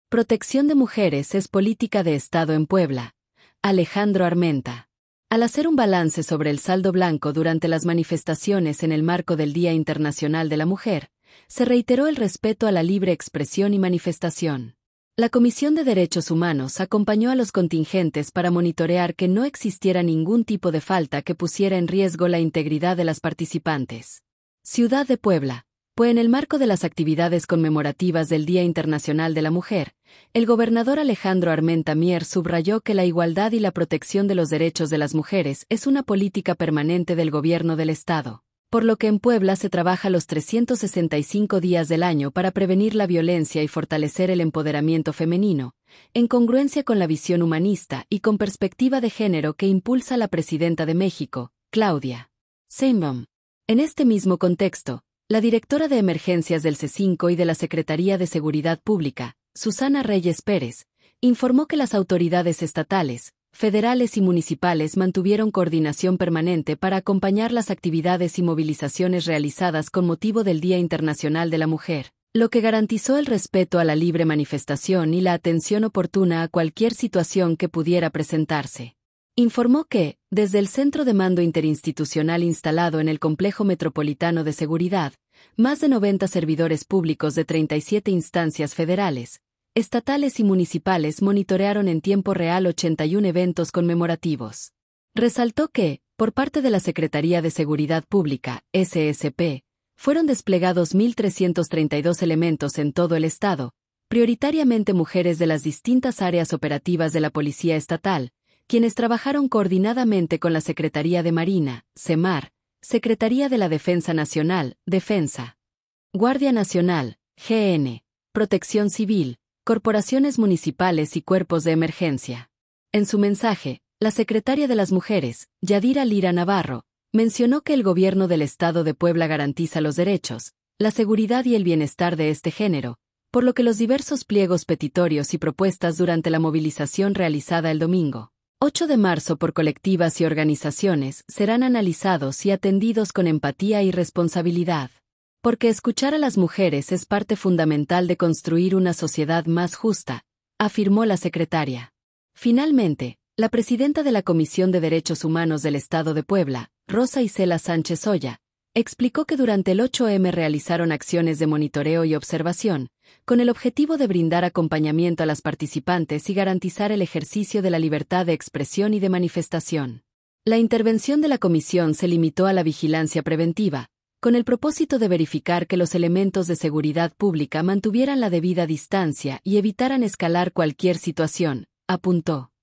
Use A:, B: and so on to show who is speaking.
A: Protección de mujeres es política de Estado en Puebla. Alejandro Armenta. Al hacer un balance sobre el saldo blanco durante las manifestaciones en el marco del Día Internacional de la Mujer, se reiteró el respeto a la libre expresión y manifestación. La Comisión de Derechos Humanos acompañó a los contingentes para monitorear que no existiera ningún tipo de falta que pusiera en riesgo la integridad de las participantes. Ciudad de Puebla. Pues en el marco de las actividades conmemorativas del Día Internacional de la Mujer, el gobernador Alejandro Armenta Mier subrayó que la igualdad y la protección de los derechos de las mujeres es una política permanente del gobierno del Estado, por lo que en Puebla se trabaja los 365 días del año para prevenir la violencia y fortalecer el empoderamiento femenino, en congruencia con la visión humanista y con perspectiva de género que impulsa la presidenta de México, Claudia Sheinbaum. En este mismo contexto, la directora de Emergencias del C5 y de la Secretaría de Seguridad Pública, Susana Reyes Pérez, informó que las autoridades estatales, federales y municipales mantuvieron coordinación permanente para acompañar las actividades y movilizaciones realizadas con motivo del Día Internacional de la Mujer, lo que garantizó el respeto a la libre manifestación y la atención oportuna a cualquier situación que pudiera presentarse. Informó que, desde el Centro de Mando Interinstitucional instalado en el Complejo Metropolitano de Seguridad, más de 90 servidores públicos de 37 instancias federales, estatales y municipales monitorearon en tiempo real 81 eventos conmemorativos. Resaltó que, por parte de la Secretaría de Seguridad Pública, SSP, fueron desplegados 1.332 elementos en todo el estado, prioritariamente mujeres de las distintas áreas operativas de la Policía Estatal, quienes trabajaron coordinadamente con la Secretaría de Marina, SEMAR, Secretaría de la Defensa Nacional, Defensa, Guardia Nacional, GN, Protección Civil, corporaciones municipales y cuerpos de emergencia. En su mensaje, la secretaria de las Mujeres, Yadira Lira Navarro, mencionó que el gobierno del Estado de Puebla garantiza los derechos, la seguridad y el bienestar de este género, por lo que los diversos pliegos petitorios y propuestas durante la movilización realizada el domingo 8 de marzo por colectivas y organizaciones serán analizados y atendidos con empatía y responsabilidad. Porque escuchar a las mujeres es parte fundamental de construir una sociedad más justa, afirmó la secretaria. Finalmente, la presidenta de la Comisión de Derechos Humanos del Estado de Puebla, Rosa Isela Sánchez Oya, explicó que durante el 8M realizaron acciones de monitoreo y observación, con el objetivo de brindar acompañamiento a las participantes y garantizar el ejercicio de la libertad de expresión y de manifestación. La intervención de la comisión se limitó a la vigilancia preventiva, con el propósito de verificar que los elementos de seguridad pública mantuvieran la debida distancia y evitaran escalar cualquier situación, apuntó.